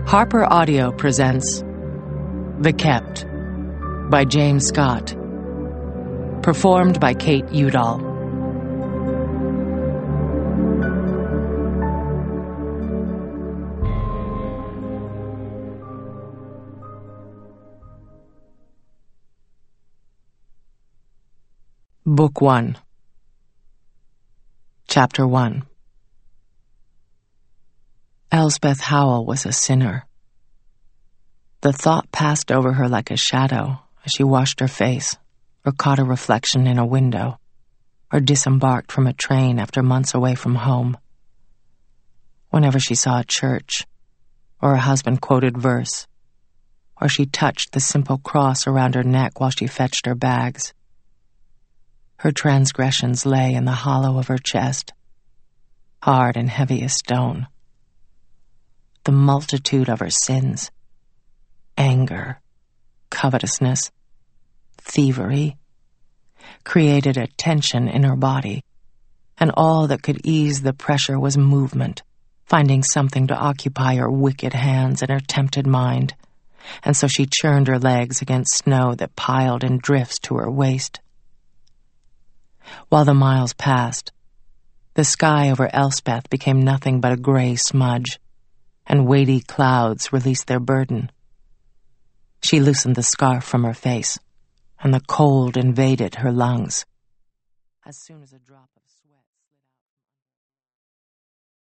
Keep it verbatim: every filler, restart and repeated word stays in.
Harper Audio presents The Kept by James Scott. Performed by Kate Udall. Book one. Chapter one. Elspeth Howell was a sinner. The thought passed over her like a shadow as she washed her face, or caught a reflection in a window, or disembarked from a train after months away from home. Whenever she saw a church, or a husband quoted verse, or she touched the simple cross around her neck while she fetched her bags, her transgressions lay in the hollow of her chest, hard and heavy as stone. The multitude of her sins, anger, covetousness, thievery, created a tension in her body, and all that could ease the pressure was movement, finding something to occupy her wicked hands and her tempted mind, and so she churned her legs against snow that piled in drifts to her waist. While the miles passed, the sky over Elspeth became nothing but a gray smudge, and weighty clouds released their burden. She loosened the scarf from her face, and the cold invaded her lungs. As soon as a drop of